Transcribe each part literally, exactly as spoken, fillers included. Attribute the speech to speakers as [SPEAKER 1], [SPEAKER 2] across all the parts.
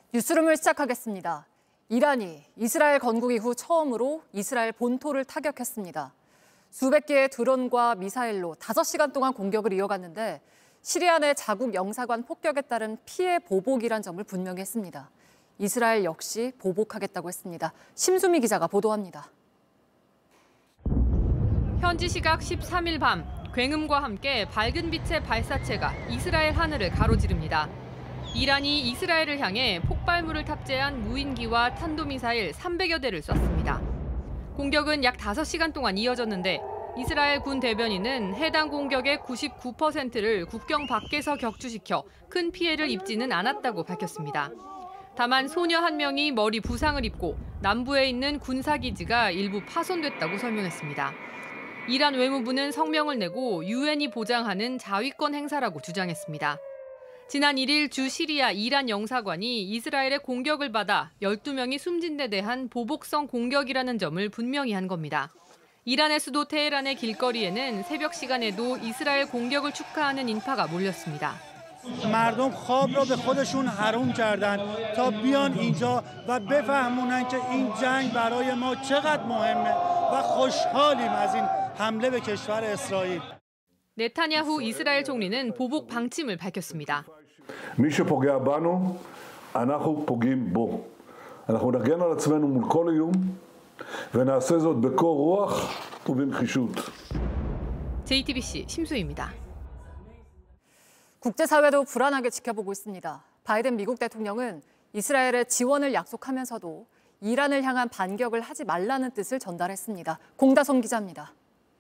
[SPEAKER 1] 뉴스룸을 시작하겠습니다. 이란이 이스라엘 건국 이후 처음으로 이스라엘 본토를 타격했습니다. 수백 개의 드론과 미사일로 다섯 시간 동안 공격을 이어갔는데 시리아 내 자국 영사관 폭격에 따른 피해 보복이란 점을 분명히 했습니다. 이스라엘 역시 보복하겠다고 했습니다. 심수미 기자가 보도합니다.
[SPEAKER 2] 현지 시각 십삼 일 밤, 굉음과 함께 밝은 빛의 발사체가 이스라엘 하늘을 가로지릅니다. 이란이 이스라엘을 향해 폭발물을 탑재한 무인기와 탄도미사일 삼백여 대를 쐈습니다. 공격은 약 다섯 시간 동안 이어졌는데 이스라엘 군 대변인은 해당 공격의 구십구 퍼센트를 국경 밖에서 격추시켜 큰 피해를 입지는 않았다고 밝혔습니다. 다만 소녀 한 명이 머리 부상을 입고 남부에 있는 군사기지가 일부 파손됐다고 설명했습니다. 이란 외무부는 성명을 내고 유엔이 보장하는 자위권 행사라고 주장했습니다. 지난 일 일 주 시리아 이란 영사관이 이스라엘의 공격을 받아 열두 명이 숨진 데 대한 보복성 공격이라는 점을 분명히 한 겁니다. 이란의 수도 테헤란의 길거리에는 새벽 시간에도 이스라엘 공격을 축하하는 인파가 몰렸습니다.
[SPEAKER 3] مردم خواب را به خودشون حروم کردن تا بیان اینجا و بفهمونن که این جنگ برای ما چقدر مهمه و خوشحالیم از این حمله به کشور اسرائیل.
[SPEAKER 2] 네타냐후 이스라엘 총리는 보복 방침을 밝혔습니다.
[SPEAKER 4] מי שפוגע בנו, אנחנו פוגעים בו. אנחנו נגן על עצמנו מול כל איום ונעשה זאת בקור רוח ובנחישות.
[SPEAKER 2] 제이티비씨 심수희입니다.
[SPEAKER 1] 국제사회도 불안하게 지켜보고 있습니다. 바이든 미국 대통령은 이스라엘의 지원을 약속하면서도 이란을 향한 반격을 하지 말라는 뜻을 전달했습니다. 공다솜 기자입니다.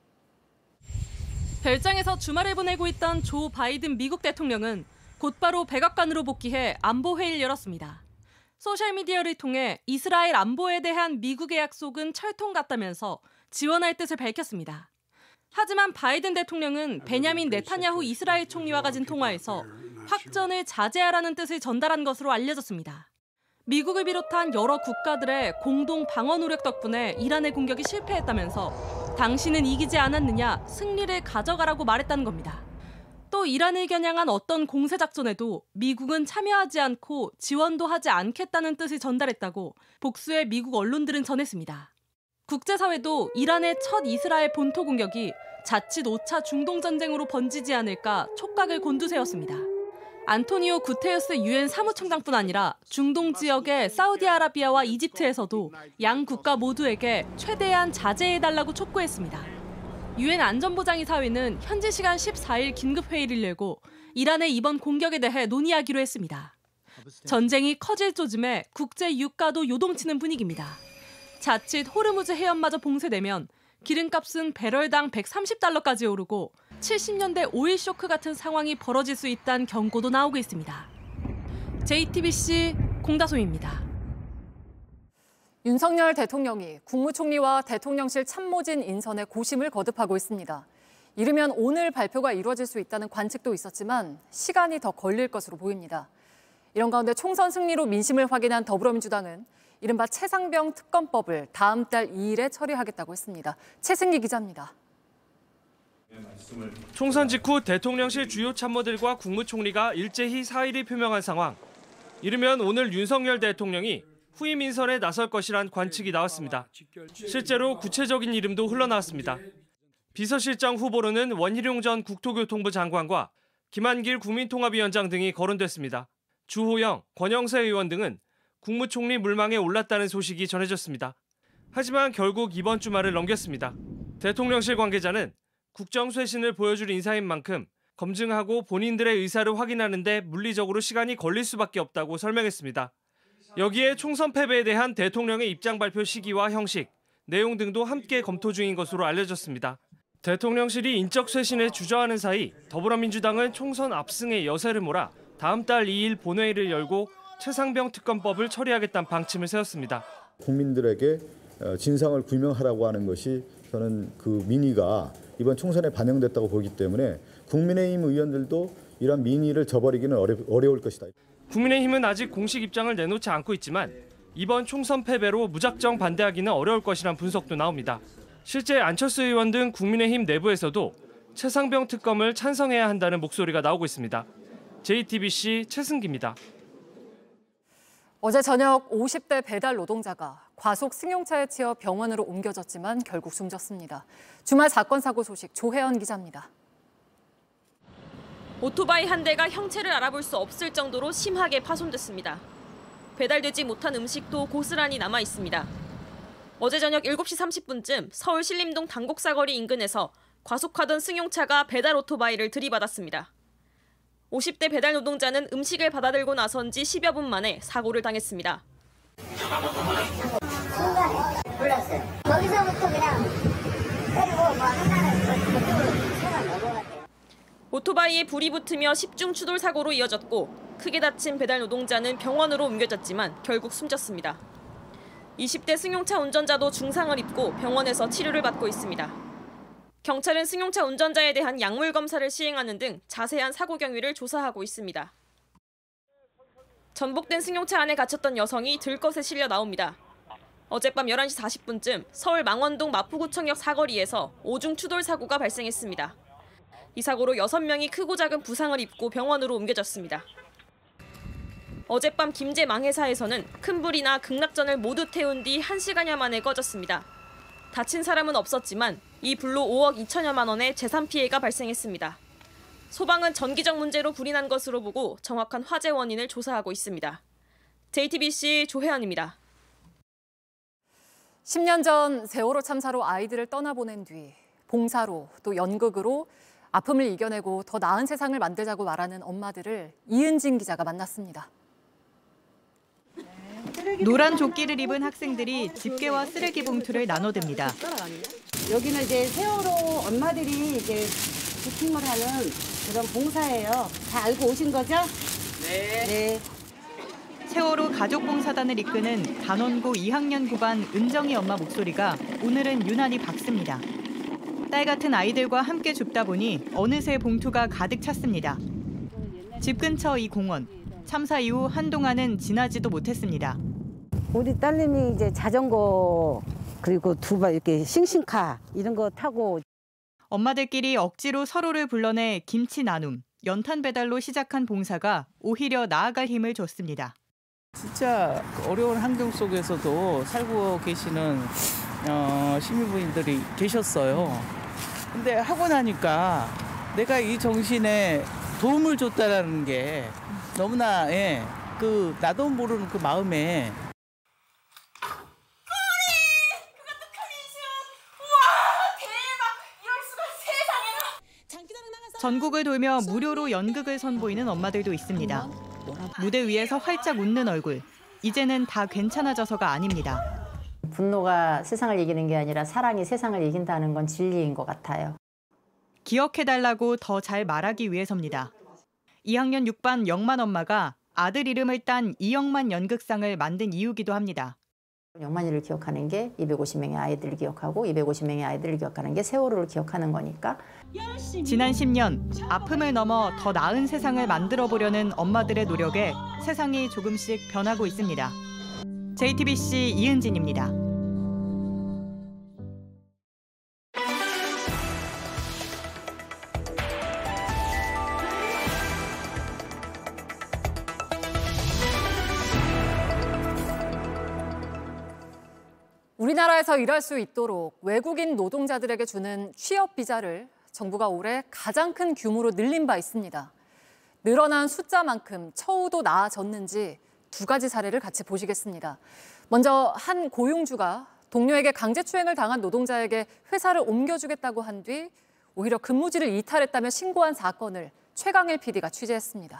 [SPEAKER 5] 별장에서 주말을 보내고 있던 조 바이든 미국 대통령은 곧바로 백악관으로 복귀해 안보회의를 열었습니다. 소셜미디어를 통해 이스라엘 안보에 대한 미국의 약속은 철통 같다면서 지원할 뜻을 밝혔습니다. 하지만 바이든 대통령은 베냐민 네타냐후 이스라엘 총리와 가진 통화에서 확전을 자제하라는 뜻을 전달한 것으로 알려졌습니다. 미국을 비롯한 여러 국가들의 공동 방어 노력 덕분에 이란의 공격이 실패했다면서 당신은 이기지 않았느냐, 승리를 가져가라고 말했다는 겁니다. 또 이란을 겨냥한 어떤 공세작전에도 미국은 참여하지 않고 지원도 하지 않겠다는 뜻을 전달했다고 복수의 미국 언론들은 전했습니다. 국제사회도 이란의 첫 이스라엘 본토 공격이 자칫 오 차 중동전쟁으로 번지지 않을까 촉각을 곤두세웠습니다. 안토니오 구테르스 유엔 사무총장뿐 아니라 중동 지역의 사우디아라비아와 이집트에서도 양 국가 모두에게 최대한 자제해달라고 촉구했습니다. 유엔 안전보장이사회는 현지 시간 십사 일 긴급회의를 열고 이란의 이번 공격에 대해 논의하기로 했습니다. 전쟁이 커질 조짐에 국제 유가도 요동치는 분위기입니다. 자칫 호르무즈 해협마저 봉쇄되면 기름값은 배럴당 백삼십 달러까지 오르고 칠십 년대 오일 쇼크 같은 상황이 벌어질 수 있다는 경고도 나오고 있습니다. 제이티비씨 공다솜입니다.
[SPEAKER 1] 윤석열 대통령이 국무총리와 대통령실 참모진 인선에 고심을 거듭하고 있습니다. 이르면 오늘 발표가 이루어질 수 있다는 관측도 있었지만 시간이 더 걸릴 것으로 보입니다. 이런 가운데 총선 승리로 민심을 확인한 더불어민주당은 이른바 최상병 특검법을 다음 달 이 일에 처리하겠다고 했습니다. 최승기 기자입니다.
[SPEAKER 6] 총선 직후 대통령실 주요 참모들과 국무총리가 일제히 사의를 표명한 상황. 이르면 오늘 윤석열 대통령이 후임 인선에 나설 것이란 관측이 나왔습니다. 실제로 구체적인 이름도 흘러나왔습니다. 비서실장 후보로는 원희룡 전 국토교통부 장관과 김한길 국민통합위원장 등이 거론됐습니다. 주호영, 권영세 의원 등은 국무총리 물망에 올랐다는 소식이 전해졌습니다. 하지만 결국 이번 주말을 넘겼습니다. 대통령실 관계자는 국정 쇄신을 보여줄 인사인 만큼 검증하고 본인들의 의사를 확인하는 데 물리적으로 시간이 걸릴 수밖에 없다고 설명했습니다. 여기에 총선 패배에 대한 대통령의 입장 발표 시기와 형식, 내용 등도 함께 검토 중인 것으로 알려졌습니다. 대통령실이 인적 쇄신에 주저하는 사이 더불어민주당은 총선 압승의 여세를 몰아 다음 달 이 일 본회의를 열고 최상병 특검법을 처리하겠다는 방침을 세웠습니다.
[SPEAKER 7] 국민들에게 진상을 규명하라고 하는 것이 저는 그 민의가 이번 총선에 반영됐다고 보기 때문에 국민의힘 의원들도 이런 민의를 저버리기는 어려, 어려울 것이다.
[SPEAKER 6] 국민의힘은 아직 공식 입장을 내놓지 않고 있지만 이번 총선 패배로 무작정 반대하기는 어려울 것이란 분석도 나옵니다. 실제 안철수 의원 등 국민의힘 내부에서도 최상병 특검을 찬성해야 한다는 목소리가 나오고 있습니다. 제이티비씨 최승기입니다.
[SPEAKER 1] 어제 저녁 오십 대 배달 노동자가 과속 승용차에 치여 병원으로 옮겨졌지만 결국 숨졌습니다. 주말 사건 사고 소식 조혜연 기자입니다.
[SPEAKER 8] 오토바이 한 대가 형체를 알아볼 수 없을 정도로 심하게 파손됐습니다. 배달되지 못한 음식도 고스란히 남아 있습니다. 어제 저녁 일곱 시 삼십 분쯤 서울 신림동 당곡사거리 인근에서 과속하던 승용차가 배달 오토바이를 들이받았습니다. 오십 대 배달 노동자는 음식을 받아들고 나선 지 십여 분 만에 사고를 당했습니다.
[SPEAKER 9] 순간에 몰랐어요. 거기서부터 그냥 때리고 뭐 하나는 손을 넘어갔대요.
[SPEAKER 8] 오토바이에 불이 붙으며 십중 추돌 사고로 이어졌고 크게 다친 배달 노동자는 병원으로 옮겨졌지만 결국 숨졌습니다. 이십 대 승용차 운전자도 중상을 입고 병원에서 치료를 받고 있습니다. 경찰은 승용차 운전자에 대한 약물 검사를 시행하는 등 자세한 사고 경위를 조사하고 있습니다. 전복된 승용차 안에 갇혔던 여성이 들것에 실려 나옵니다. 어젯밤 열한 시 사십 분쯤 서울 망원동 마포구청역 사거리에서 오중 추돌 사고가 발생했습니다. 이 사고로 여섯 명이 크고 작은 부상을 입고 병원으로 옮겨졌습니다. 어젯밤 김제 망해사에서는 큰 불이나 극락전을 모두 태운 뒤 한 시간여 만에 꺼졌습니다. 다친 사람은 없었지만 이 불로 오억 이천여만 원의 재산 피해가 발생했습니다. 소방은 전기적 문제로 불이 난 것으로 보고 정확한 화재 원인을 조사하고 있습니다. 제이티비씨 조혜연입니다.
[SPEAKER 1] 십 년 전 세월호 참사로 아이들을 떠나보낸 뒤 봉사로 또 연극으로 아픔을 이겨내고 더 나은 세상을 만들자고 말하는 엄마들을 이은진 기자가 만났습니다.
[SPEAKER 10] 노란 조끼를 입은 학생들이 집게와 쓰레기 봉투를 나눠듭니다.
[SPEAKER 11] 여기는 이제 세월호 엄마들이 이제 부킹을 하는 그런 봉사예요. 다 알고 오신 거죠?
[SPEAKER 10] 네. 네. 세월호 가족봉사단을 이끄는 단원고 이 학년 구 반 은정이 엄마 목소리가 오늘은 유난히 밝습니다. 딸 같은 아이들과 함께 줍다 보니 어느새 봉투가 가득 찼습니다. 집 근처 이 공원, 참사 이후 한동안은 지나지도 못했습니다.
[SPEAKER 11] 우리 딸내미 이제 자전거 그리고 두발 이렇게 싱싱카 이런 거 타고
[SPEAKER 10] 엄마들끼리 억지로 서로를 불러내 김치 나눔, 연탄 배달로 시작한 봉사가 오히려 나아갈 힘을 줬습니다.
[SPEAKER 12] 진짜 어려운 환경 속에서도 살고 계시는 어, 시민분들이 계셨어요. 근데 하고 나니까 내가 이 정신에 도움을 줬다라는 게 너무나 예, 그 나도 모르는 그 마음에
[SPEAKER 10] 전국을 돌며 무료로 연극을 선보이는 엄마들도 있습니다. 무대 위에서 활짝 웃는 얼굴. 이제는 다 괜찮아져서가 아닙니다.
[SPEAKER 13] 분노가 세상을 이기는 게 아니라 사랑이 세상을 이긴다는 건 진리인 것 같아요.
[SPEAKER 10] 기억해달라고 더 잘 말하기 위해서입니다. 이 학년 육 반 영만 엄마가 아들 이름을 딴 이영만 연극상을 만든 이유기도 합니다.
[SPEAKER 13] 영만이를 기억하는 게 이백오십 명의 아이들을 기억하고 이백오십 명의 아이들을 기억하는 게 세월호를 기억하는 거니까.
[SPEAKER 10] 지난 십 년 아픔을 넘어 더 나은 세상을 만들어보려는 엄마들의 노력에 세상이 조금씩 변하고 있습니다. 제이티비씨 이은진입니다.
[SPEAKER 1] 우리나라에서 일할 수 있도록 외국인 노동자들에게 주는 취업 비자를 정부가 올해 가장 큰 규모로 늘린 바 있습니다. 늘어난 숫자만큼 처우도 나아졌는지 두 가지 사례를 같이 보시겠습니다. 먼저 한 고용주가 동료에게 강제추행을 당한 노동자에게 회사를 옮겨주겠다고 한 뒤 오히려 근무지를 이탈했다며 신고한 사건을 최강일 피디가 취재했습니다.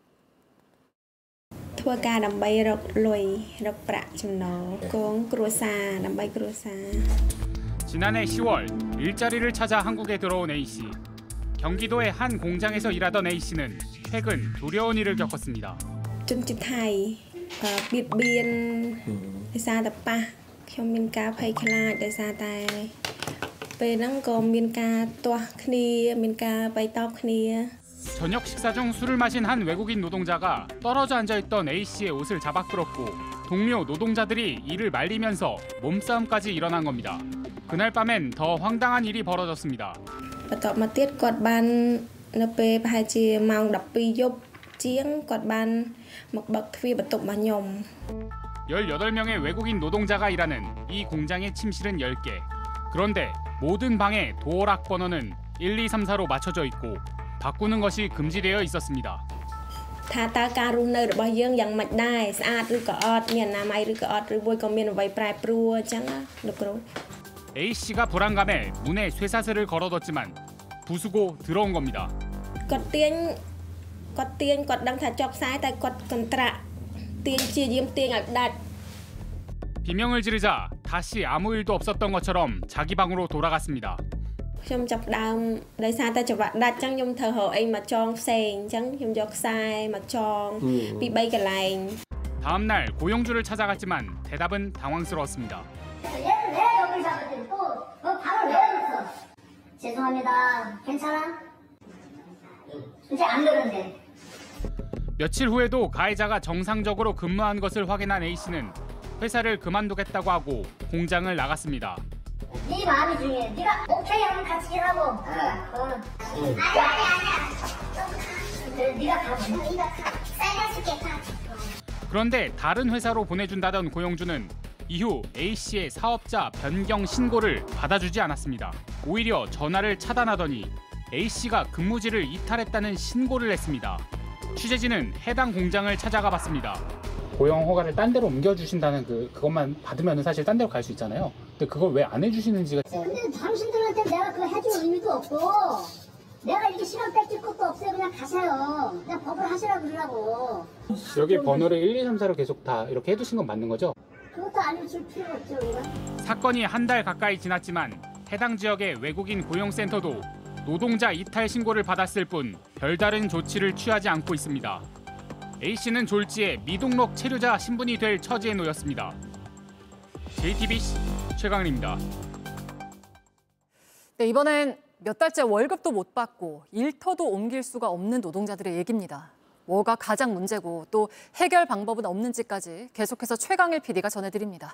[SPEAKER 14] ធ្វើការដើម្បីរកលុយរកប្រាក់ចំណូលគងគ្រួសារដើម្បីគ្រួសារ
[SPEAKER 15] 지난해 시월 일자리를 찾아 한국에 들어온 A 씨. 경기도의 한 공장에서 일하던 A 씨는 최근 두려운 일을 겪었습니다.
[SPEAKER 14] ជនជាតិថៃបៀតបៀនដោយសារតែប៉ះខ្ញុំមានការភ័យខ្លាចដោយសារតែពេលហ្នឹងក៏មានការទាស់គ្នាមានការបែកតបគ្នា
[SPEAKER 15] 저녁 식사 중 술을 마신 한 외국인 노동자가 떨어져 앉아있던 A 씨의 옷을 잡아 끌었고 동료 노동자들이 이를 말리면서 몸싸움까지 일어난 겁니다. 그날 밤엔 더 황당한 일이 벌어졌습니다.
[SPEAKER 14] បន្ទាប់មកទៀតគាត់បាននៅពេលប្រហែលជាម៉ោងដប់ពីរយប់ជាង គាត់បានមកបើកទ្វារបន្ទប់របស់ខ្ញុំ.
[SPEAKER 15] 열여덟 명의 외국인 노동자가 일하는 이 공장의 침실은 열 개. 그런데 모든 방의 도어락 번호는 일, 이, 삼, 사로 맞춰져 있고 바꾸는 것이 금지되어 있었습니다.
[SPEAKER 14] ថាតើការរស់នៅរបស់យើងយ៉ាងម៉េចដែរស្អាតឬក៏អត់មានអនាម័យឬក៏អត់ឬមួយក៏មានអ្វីប្រែប្រួលអញ្ចឹងណាលោកគ្រូ
[SPEAKER 15] A씨가 불안감에 문에 쇠사슬을 걸어뒀지만 부수고 들어온 겁니다.
[SPEAKER 14] គាត់ទាញគាត់ទាញគាត់ដឹងថាជាប់ខ្សែតែគាត់កន្ត្រាក់ទាញជាយាមទាញឲ្យដាច់
[SPEAKER 15] 비명을 지르자 다시 아무 일도 없었던 것처럼 자기 방으로 돌아갔습니다.
[SPEAKER 14] ខ្ញុំចាប់ដើមដោយសារតែច្បាក់ដាច់អញ្ចឹងខ្ញុំធ្វើរកអីមកចងផ្សេងអញ្ចឹងខ្ញុំយកខ្សែមកចងពីបីកន្លែង
[SPEAKER 15] 다음 날 고용주를 찾아갔지만 대답은 당황스러웠습니다.
[SPEAKER 9] 얘를 왜 여기 잡았더니 또 너 방을 왜 열었어? 죄송합니다. 괜찮아? 이제 안 그런데.
[SPEAKER 15] 며칠 후에도 가해자가 정상적으로 근무한 것을 확인한 A씨는 회사를 그만두겠다고 하고 공장을 나갔습니다.
[SPEAKER 9] 네 마음이 중요해. 네가 오케이 하면 같이 일하고. 어. 어. 아니 아니 아니야. 그래 네가 가. 네가 가. 쌀가줄게 가.
[SPEAKER 15] 그런데 다른 회사로 보내준다던 고용주는 이후 A씨의 사업자 변경 신고를 받아주지 않았습니다. 오히려 전화를 차단하더니 A씨가 근무지를 이탈했다는 신고를 했습니다. 취재진은 해당 공장을 찾아가 봤습니다.
[SPEAKER 16] 고용 허가를 딴 데로 옮겨주신다는 그, 그것만 받으면 사실 딴 데로 갈 수 있잖아요. 근데 그걸 왜 안 해주시는지가.
[SPEAKER 9] 근데 당신들한테 내가 그거 해줄 의미도 없고 내가 이렇게 시간 뺏길 것도 없어요. 그냥 가세요. 그냥 법을 하시라고 그러라고.
[SPEAKER 16] 여기 번호를 일, 이, 삼, 사로 계속 다 이렇게 해두신 건 맞는 거죠?
[SPEAKER 9] 그것도 알려줄 필요 없죠, 우리가.
[SPEAKER 15] 사건이 한 달 가까이 지났지만 해당 지역의 외국인 고용센터도 노동자 이탈 신고를 받았을 뿐 별다른 조치를 취하지 않고 있습니다. A씨는 졸지에 미등록 체류자 신분이 될 처지에 놓였습니다. 제이티비씨 최강일입니다.
[SPEAKER 1] 네, 이번엔 몇 달째 월급도 못 받고 일터도 옮길 수가 없는 노동자들의 얘기입니다. 뭐가 가장 문제고 또 해결 방법은 없는지까지 계속해서 최강일 피디가 전해드립니다.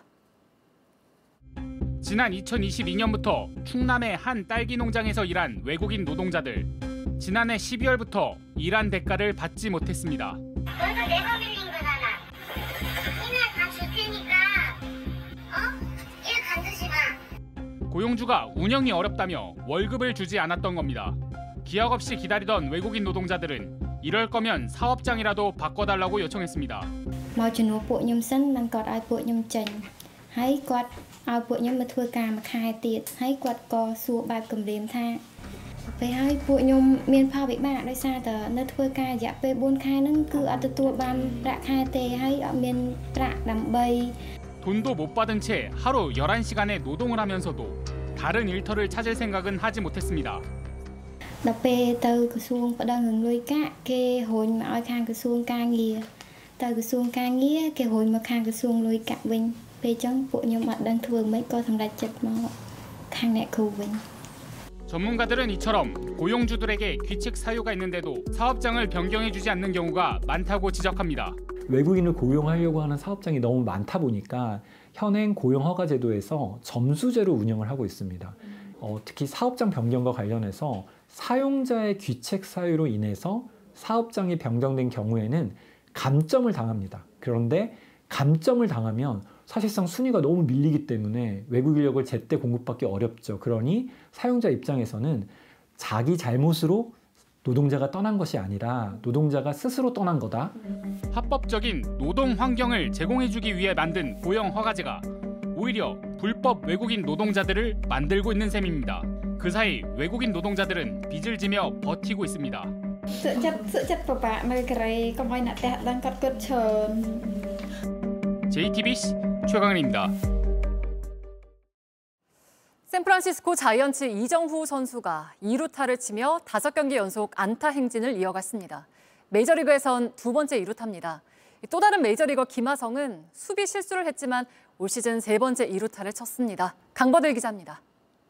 [SPEAKER 15] 지난 이천이십이 년부터 충남의 한 딸기 농장에서 일한 외국인 노동자들. 지난해 십이월부터 일한 대가를 받지 못했습니다.
[SPEAKER 9] 너희가 내가 빌린 거잖아. 이날 다 줄 테니까 어? 일 반드시 봐.
[SPEAKER 15] 고용주가 운영이 어렵다며 월급을 주지 않았던 겁니다. 기약 없이 기다리던 외국인 노동자들은 이럴 거면 사업장이라도 바꿔달라고 요청했습니다.
[SPEAKER 14] មកជំនួសពួកខ្ញុំសិនមិនគាត់ឲ្យពួកខ្ញុំចេញហើយគាត់ឲ្យពួកខ្ញុំមកធ្វើការមួយខែទៀតហើយគាត់ក៏សួរបែបគំរាមថាពេលហើយពួកខ្ញុំមានផលវិបាកដោយសារតែនៅធ្វើការរយៈពេលបួនខែហ្នឹងគឺអត់ទទួលបានប្រាក់ខែទេហើយអត់មានប្រាក់ដើម្បី
[SPEAKER 15] 돈도 못 받은 채 하루 열한 시간의 노동을 하면서도 다른 일터를 찾을 생각은 하지 못했습니다.
[SPEAKER 14] ដល់ពេលទៅក្រសួងបដិងរឿងលុយកាក់គេរុញមកឲ្យខាងក្រសួងការងារទៅក្រសួងការងារគេរុញមកខាងក្រសួងលុយកាក់វិញពេលចឹងពួកខ្ញុំអត់ដឹងធ្វើម៉េចក៏សម្រេចចិត្តមកខាងអ្នកគ្រូវិញ
[SPEAKER 15] 전문가들은 이처럼 고용주들에게 귀책 사유가 있는데도 사업장을 변경해주지 않는 경우가 많다고 지적합니다.
[SPEAKER 17] 외국인을 고용하려고 하는 사업장이 너무 많다 보니까 현행 고용허가제도에서 점수제로 운영을 하고 있습니다. 어, 특히 사업장 변경과 관련해서 사용자의 귀책 사유로 인해서 사업장이 변경된 경우에는 감점을 당합니다. 그런데 감점을 당하면 사실상 순위가 너무 밀리기 때문에 외국 인력을 제때 공급받기 어렵죠. 그러니 사용자 입장에서는 자기 잘못으로 노동자가 떠난 것이 아니라 노동자가 스스로 떠난 거다.
[SPEAKER 15] 합법적인 노동 환경을 제공해주기 위해 만든 고용 허가제가 오히려 불법 외국인 노동자들을 만들고 있는 셈입니다. 그 사이 외국인 노동자들은 빚을 지며 버티고 있습니다. 제이티비씨 최강일입니다.
[SPEAKER 1] 샌프란시스코 자이언츠 이정후 선수가 이 루타를 치며 다섯 경기 연속 안타 행진을 이어갔습니다. 메이저리그에선 두 번째 이 루타입니다. 또 다른 메이저리거 김하성은 수비 실수를 했지만 올 시즌 세 번째 이 루타를 쳤습니다. 강버들 기자입니다.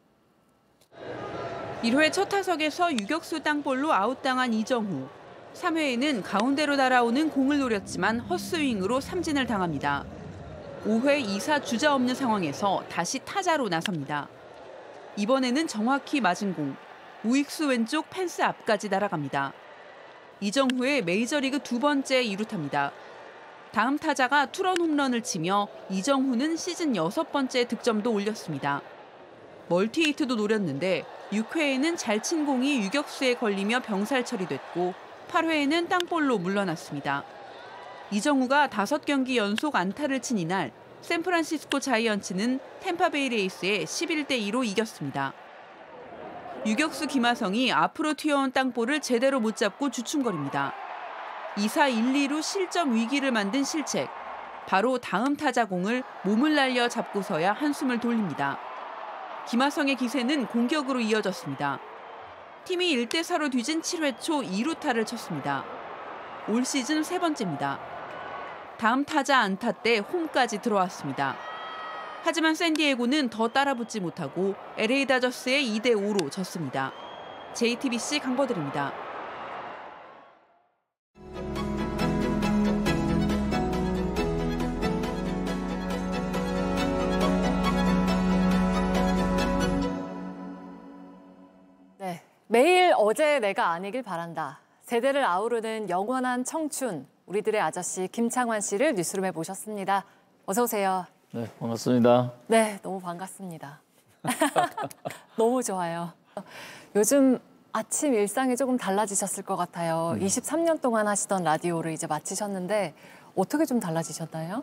[SPEAKER 18] 일 회 첫 타석에서 유격수 땅볼로 아웃당한 이정후. 삼 회에는 가운데로 날아오는 공을 노렸지만 헛스윙으로 삼진을 당합니다. 오 회 이 사 주자 없는 상황에서 다시 타자로 나섭니다. 이번에는 정확히 맞은 공, 우익수 왼쪽 펜스 앞까지 날아갑니다. 이정후의 메이저리그 두 번째 이루타입니다. 다음 타자가 투런 홈런을 치며 이정후는 시즌 여섯 번째 득점도 올렸습니다. 멀티히트도 노렸는데 육 회에는 잘 친 공이 유격수에 걸리며 병살 처리됐고 팔 회에는 땅볼로 물러났습니다. 이정후가 다섯 경기 연속 안타를 친 이날 샌프란시스코 자이언츠는 템파베이 레이스에 십일 대 이로 이겼습니다. 유격수 김하성이 앞으로 튀어온 땅볼을 제대로 못 잡고 주춤거립니다. 이 사 일 이루 실점 위기를 만든 실책. 바로 다음 타자 공을 몸을 날려 잡고서야 한숨을 돌립니다. 김하성의 기세는 공격으로 이어졌습니다. 팀이 일 대 사로 뒤진 칠 회 초 이루타를 쳤습니다. 올 시즌 세 번째입니다. 다음 타자 안타 때 홈까지 들어왔습니다. 하지만 샌디에고는 더 따라붙지 못하고 엘에이 다저스에 이 대 오로 졌습니다. 제이티비씨 강버들입니다.
[SPEAKER 1] 네, 매일 어제 내가 아니길 바란다. 세대를 아우르는 영원한 청춘, 우리들의 아저씨 김창완 씨를 뉴스룸에 모셨습니다. 어서 오세요.
[SPEAKER 19] 네, 반갑습니다.
[SPEAKER 1] 네, 너무 반갑습니다. 너무 좋아요. 요즘 아침 일상이 조금 달라지셨을 것 같아요. 음. 이십삼 년 동안 하시던 라디오를 이제 마치셨는데 어떻게 좀 달라지셨나요?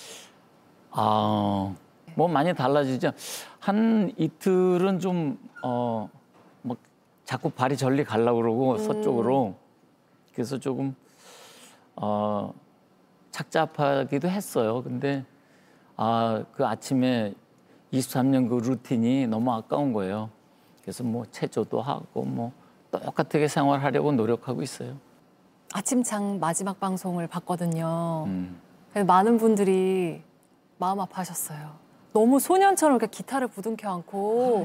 [SPEAKER 19] 아, 뭐 많이 달라지죠. 한 이틀은 좀 어, 뭐 자꾸 발이 절리 가려고 그러고 음. 서쪽으로. 그래서 조금 어, 착잡하기도 했어요. 근데 아, 그 아침에 이십삼 년 그 루틴이 너무 아까운 거예요. 그래서 뭐 체조도 하고 뭐 똑같게 생활하려고 노력하고 있어요.
[SPEAKER 1] 아침장 마지막 방송을 봤거든요.
[SPEAKER 19] 음.
[SPEAKER 1] 많은 분들이 마음 아파하셨어요. 너무 소년처럼 이렇게 기타를 부둥켜 안고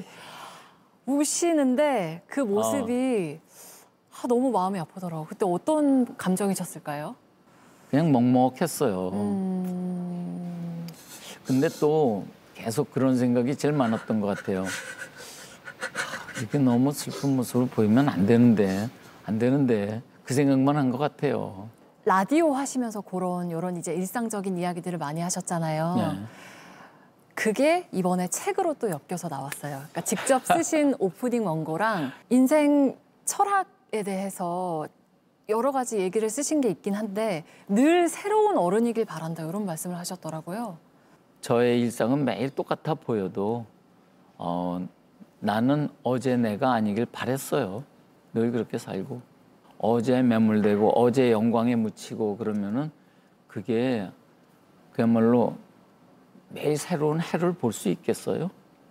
[SPEAKER 1] 우시는데 그 모습이 아. 아, 너무 마음이 아프더라고요. 그때 어떤 감정이셨을까요?
[SPEAKER 19] 그냥 먹먹했어요.
[SPEAKER 1] 음...
[SPEAKER 19] 근데 또 계속 그런 생각이 제일 많았던 것 같아요. 아, 이렇게 너무 슬픈 모습을 보이면 안 되는데, 안 되는데 그 생각만 한 것 같아요.
[SPEAKER 1] 라디오 하시면서 그런 이런 이제 일상적인 이야기들을 많이 하셨잖아요.
[SPEAKER 19] 네.
[SPEAKER 1] 그게 이번에 책으로 또 엮여서 나왔어요. 그러니까 직접 쓰신 오프닝 원고랑 인생 철학에 대해서 여러 가지 얘기를 쓰신 게 있긴 한데 늘 새로운 어른이길 바란다 이런 말씀을 하셨더라고요.
[SPEAKER 19] 저의 일상은 매일 똑같아 보여도 어, 나는 어제 내가 아니길 바랬어요. 늘 그렇게 살고 어제 매몰되고 어제 영광에 묻히고 그러면은 그게 그야말로 매일 새로운 해를 볼 수 있겠어요?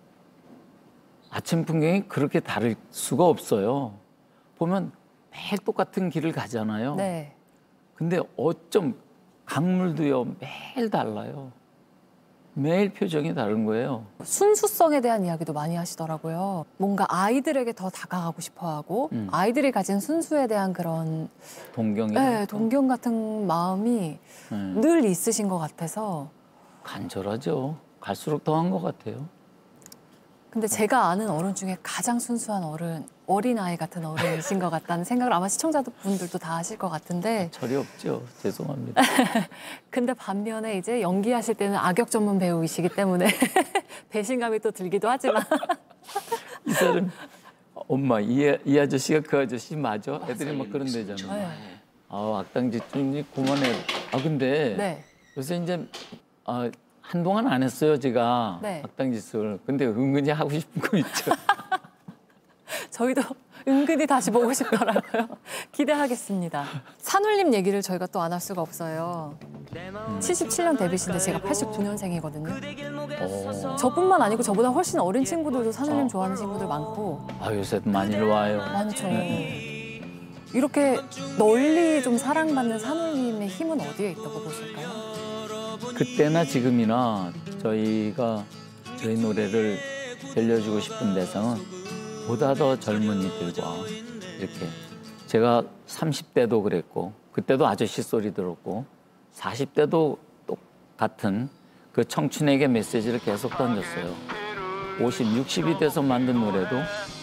[SPEAKER 19] 아침 풍경이 그렇게 다를 수가 없어요. 보면 매일 똑같은 길을 가잖아요.
[SPEAKER 1] 네.
[SPEAKER 19] 근데 어쩜 강물도요 매일 달라요. 매일 표정이 다른 거예요.
[SPEAKER 1] 순수성에 대한 이야기도 많이 하시더라고요. 뭔가 아이들에게 더 다가가고 싶어하고 음. 아이들이 가진 순수에 대한 그런
[SPEAKER 19] 동경이
[SPEAKER 1] 네, 동경 같은 마음이 음. 늘 있으신 것 같아서
[SPEAKER 19] 간절하죠. 갈수록 더한 것 같아요.
[SPEAKER 1] 근데 제가 아는 어른 중에 가장 순수한 어른, 어린아이 같은 어른이신 것 같다는 생각을 아마 시청자분들도 다 하실 것 같은데
[SPEAKER 19] 철이 없죠. 죄송합니다.
[SPEAKER 1] 근데 반면에 이제 연기하실 때는 악역 전문 배우이시기 때문에 배신감이 또 들기도 하지만
[SPEAKER 19] 이 사람 엄마 이, 이 아저씨가 그 아저씨 맞아? 애들이 막 그런 데잖아.
[SPEAKER 1] 네.
[SPEAKER 19] 아, 악당짓 좀 그만해. 아 근데
[SPEAKER 1] 네.
[SPEAKER 19] 요새 이제 아, 한동안 안 했어요, 제가.
[SPEAKER 1] 네.
[SPEAKER 19] 악당짓을. 근데 은근히 하고 싶은 거 있죠.
[SPEAKER 1] 저희도 은근히 다시 보고 싶더라고요. 기대하겠습니다. 산울림 얘기를 저희가 또 안 할 수가 없어요. 음. 칠십칠 년 데뷔신데 제가 팔십구 년생이거든요.
[SPEAKER 19] 어.
[SPEAKER 1] 저뿐만 아니고 저보다 훨씬 어린 친구들도 산울림 좋아하는 친구들 많고.
[SPEAKER 19] 아, 요새 많이 와요.
[SPEAKER 1] 많죠.
[SPEAKER 19] 네.
[SPEAKER 1] 이렇게 널리 좀 사랑받는 산울림의 힘은 어디에 있다고 보실까요?
[SPEAKER 19] 그때나 지금이나 저희가 저희 노래를 들려주고 싶은 대상은 보다 더 젊은이들과 이렇게 제가 삼십 대도 그랬고 그때도 아저씨 소리 들었고 사십 대도 똑같은 그 청춘에게 메시지를 계속 던졌어요. 오십, 육십이 돼서 만든 노래도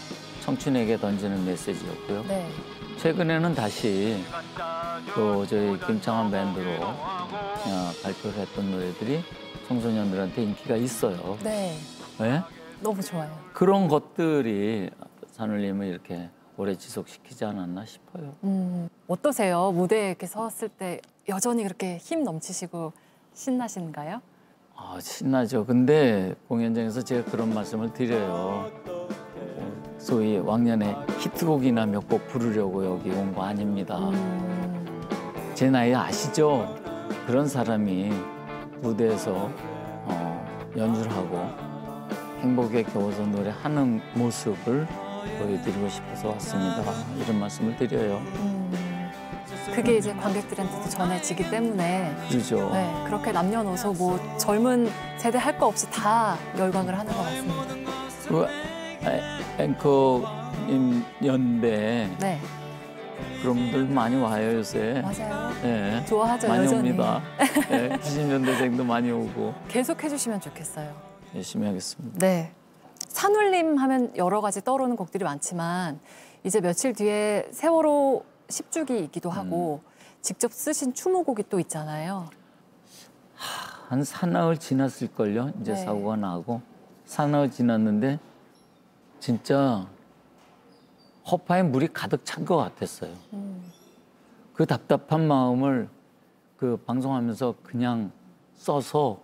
[SPEAKER 19] 청춘에게 던지는 메시지였고요.
[SPEAKER 1] 네.
[SPEAKER 19] 최근에는 다시 또 저희 김창완 밴드로 발표를 했던 노래들이 청소년들한테 인기가 있어요.
[SPEAKER 1] 네.
[SPEAKER 19] 네?
[SPEAKER 1] 너무 좋아요.
[SPEAKER 19] 그런 것들이 산울림을 이렇게 오래 지속시키지 않았나 싶어요.
[SPEAKER 1] 음, 어떠세요? 무대에 이렇게 섰을 때 여전히 그렇게 힘 넘치시고 신나신가요?
[SPEAKER 19] 아, 신나죠. 근데 공연장에서 제가 그런 말씀을 드려요. 소위 왕년에 히트곡이나 몇 곡 부르려고 여기 온 거 아닙니다. 음. 제 나이 아시죠? 그런 사람이 무대에서 어, 연주를 하고 행복에 겨워서 노래하는 모습을 보여드리고 싶어서 왔습니다. 이런 말씀을 드려요.
[SPEAKER 1] 음, 그게 이제 관객들한테도 전해지기 때문에
[SPEAKER 19] 그렇죠.
[SPEAKER 1] 네, 그렇게 남녀노소 뭐 젊은 세대 할 거 없이 다 열광을 하는 것 같습니다.
[SPEAKER 19] 그 앵커 연배
[SPEAKER 1] 네.
[SPEAKER 19] 그런 분들 많이 와요 요새.
[SPEAKER 1] 맞아요.
[SPEAKER 19] 네.
[SPEAKER 1] 좋아하죠,
[SPEAKER 19] 많이
[SPEAKER 1] 여전히.
[SPEAKER 19] 옵니다. 네, 구십 년대생도 많이 오고.
[SPEAKER 1] 계속 해주시면 좋겠어요.
[SPEAKER 19] 열심히 하겠습니다.
[SPEAKER 1] 네. 산울림 하면 여러 가지 떠오르는 곡들이 많지만 이제 며칠 뒤에 세월호 십 주기이기도 하고 음. 직접 쓰신 추모곡이 또 있잖아요.
[SPEAKER 19] 한 사나흘 지났을걸요. 이제 네. 사고가 나고 사나흘 지났는데 진짜 허파에 물이 가득 찬 것 같았어요. 음. 그 답답한 마음을 그 방송하면서 그냥 써서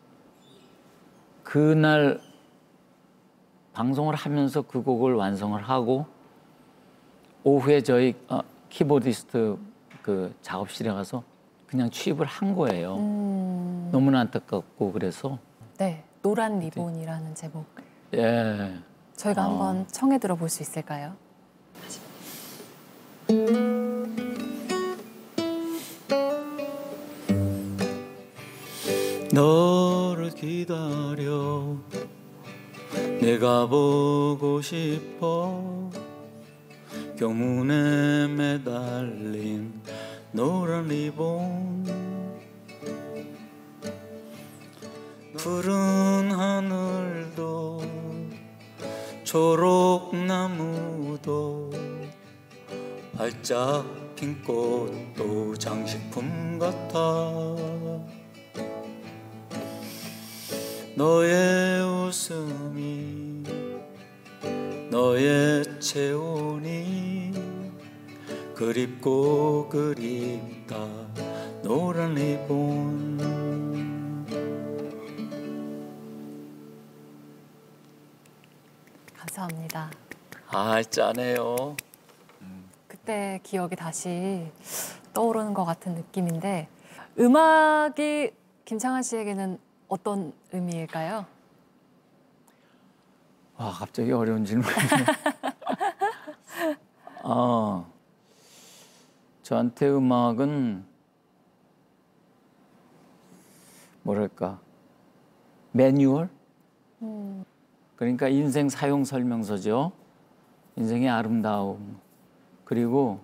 [SPEAKER 19] 그날 방송을 하면서 그 곡을 완성을 하고 오후에 저희 어, 키보디스트 그 작업실에 가서 그냥 취입을 한 거예요. 음. 너무나 안타깝고 그래서.
[SPEAKER 1] 네, 노란 리본이라는 제목.
[SPEAKER 19] 예.
[SPEAKER 1] 저희가
[SPEAKER 19] 어.
[SPEAKER 1] 한번 청해 들어볼 수 있을까요?
[SPEAKER 19] 너를 기다려 내가 보고 싶어 경문에 매달린 노란 리본 푸른 하늘도 초록 나무도 활짝 핀 꽃도 장식품 같아 너의 웃음이 너의 체온이 그립고 그립다 노란 리본
[SPEAKER 1] 감사합니다.
[SPEAKER 19] 아 짠해요.
[SPEAKER 1] 그때 기억이 다시 떠오르는 것 같은 느낌인데 음악이 김창완 씨에게는 어떤 의미일까요?
[SPEAKER 19] 와 갑자기 어려운 질문이네. 아, 저한테 음악은 뭐랄까 매뉴얼? 음. 그러니까 인생 사용 설명서죠. 인생의 아름다움. 그리고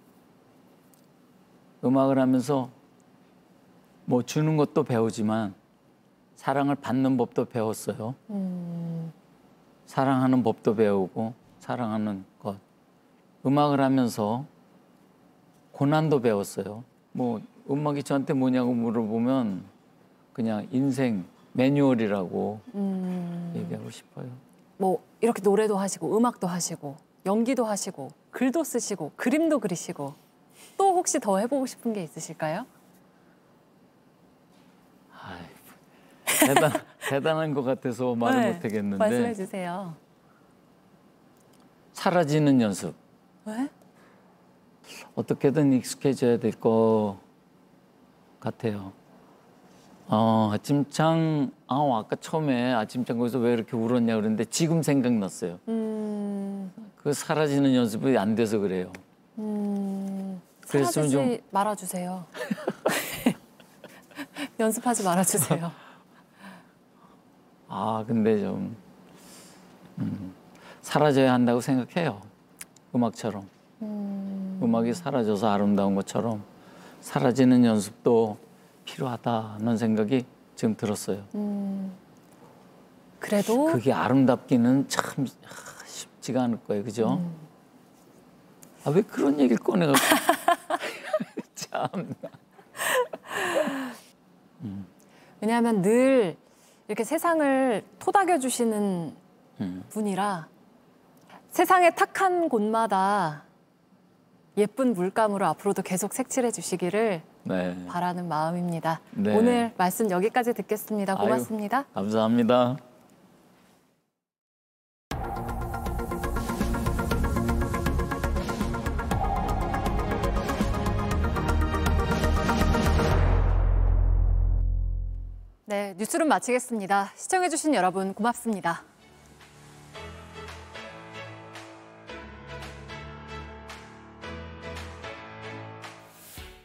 [SPEAKER 19] 음악을 하면서 뭐 주는 것도 배우지만 사랑을 받는 법도 배웠어요. 음. 사랑하는 법도 배우고 사랑하는 것. 음악을 하면서 고난도 배웠어요. 뭐 음악이 저한테 뭐냐고 물어보면 그냥 인생 매뉴얼이라고 음. 얘기하고 싶어요.
[SPEAKER 1] 뭐 이렇게 노래도 하시고 음악도 하시고 연기도 하시고 글도 쓰시고 그림도 그리시고 또 혹시 더 해보고 싶은 게 있으실까요?
[SPEAKER 19] 대단, 대단한 것 같아서 말을
[SPEAKER 1] 네,
[SPEAKER 19] 못하겠는데
[SPEAKER 1] 말씀해 주세요.
[SPEAKER 19] 사라지는 연습.
[SPEAKER 1] 왜?
[SPEAKER 19] 어떻게든 익숙해져야 될 것 같아요. 어, 아침창, 아, 아까 처음에 아침창 거기서 왜 이렇게 울었냐 그랬는데 지금 생각났어요. 음... 그 사라지는 연습이 안 돼서 그래요.
[SPEAKER 1] 음... 사라지지 좀... 말아주세요. 연습하지 말아주세요.
[SPEAKER 19] 아, 근데 좀 음, 사라져야 한다고 생각해요. 음악처럼. 음... 음악이 사라져서 아름다운 것처럼 사라지는 연습도 필요하다는 생각이 지금 들었어요. 음...
[SPEAKER 1] 그래도
[SPEAKER 19] 그게 아름답기는 참 쉽지가 않을 거예요. 그죠? 음. 아, 왜 그런 얘기를 꺼내갖고. 참.
[SPEAKER 1] 음. 왜냐하면 늘 이렇게 세상을 토닥여 주시는 음. 분이라 세상의 탁한 곳마다 예쁜 물감으로 앞으로도 계속 색칠해 주시기를 네. 바라는 마음입니다. 네. 오늘 말씀 여기까지 듣겠습니다. 고맙습니다.
[SPEAKER 19] 아유, 감사합니다.
[SPEAKER 1] 네, 뉴스룸 마치겠습니다. 시청해 주신 여러분 고맙습니다.